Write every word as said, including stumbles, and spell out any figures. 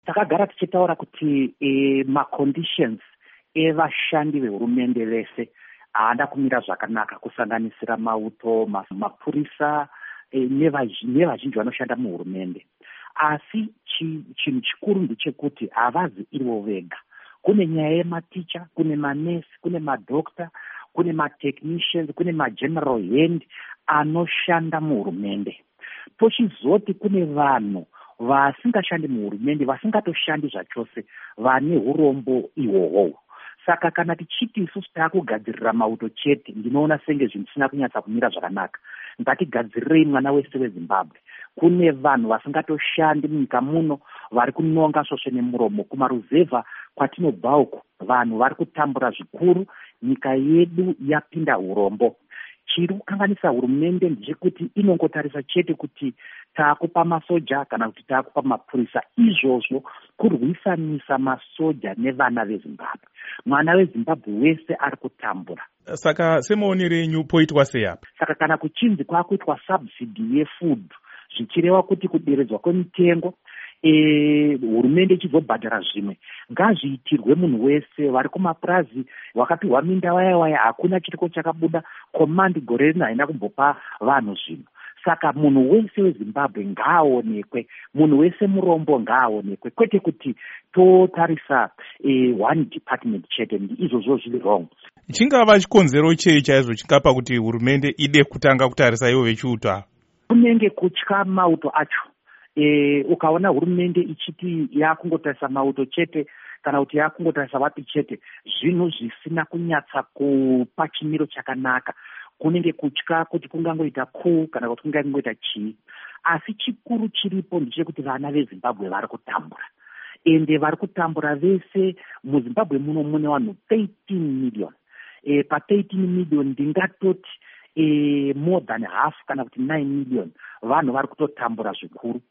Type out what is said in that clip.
Takagara tichitaura kuti e, maconditions evashandi vehurumende vese haana kumira zvakanaka, kusanganisira mauto, mapurisa e, nevazhinji vanoshanda muhurumende. Asi chinhu chikuru ndechekuti havazi ivo vega. Kune nyaya yematicha, kune manesi, kune madokta, kune matechnicians, kune mageneral hand anoshanda muhurumende. Tochizoti kune vanhu vasingashandi muhurumende, vasingatoshandi zvachose, vane urombo ihwohwo. Saka kana tichiti isusu taakugadzirira mauto chete, ndinoona senge zvinhu zvisina kunyatsa kumira zvakanaka. Ngatigadzirirei mwana wese weZimbabwe. Kune vanhu vasingatoshandi munyika muno, vari kunonga svosve nemuromo. Kumaruzevha kwatinobva uko, vanhu vari kutambura zvikuru, nyika yedu yapinda urombo. Chiri kukanganisa hurumende ndechekuti inongotarisa chete kuti taakupa masoja kana kuti taakupa mapurisa. Izvozvo kurwisanisa masoja nevana veZimbabwe. Mwana weZimbabwe wese ari kutambura. Saka semaonero enyu poitwa sei apa? Saka kana kuchinzi kwakuitwa subsidy yefood, zvichireva kuti kuderedzwa kwemitengo, e, hurumende ichizobhadhara zvimwe, ngazviitirwe munhu wese. Vari kumapurazi wakapihwa minda waya waya, hakuna chiriko chakabuda, command gore rino haina kumbopa vanhu zvinhu. Saka munhu wese weZimbabwe ngaaonekwe, munhu wese murombo ngaaonekwe, kwete kuti totarisa e, one department chete. Izvozvo zviri wrong. Chingava chikonzero chei chaizvo chingapa kuti hurumende ide kutanga kutarisa ivo vechiuta? Kunenge kutya mauto acho. E, ukaona hurumende ichiti yakungotarisa mauto chete kana kuti yakungotarisa vapi chete, zvinhu zvisina kunyatsa kupa chimiro chakanaka. Kunenge kutya kuti kungangoita ku kana kuti kungangoita chii. Asi chikuru chiripo ndechekuti vana veZimbabwe vari kutambura. Ende vari kutambura vese. MuZimbabwe muno mune vanhu thirteen million. E, pa thirteen million ndingatoti e, more than half kana kuti nine million vanhu vari kutotambura zvikuru.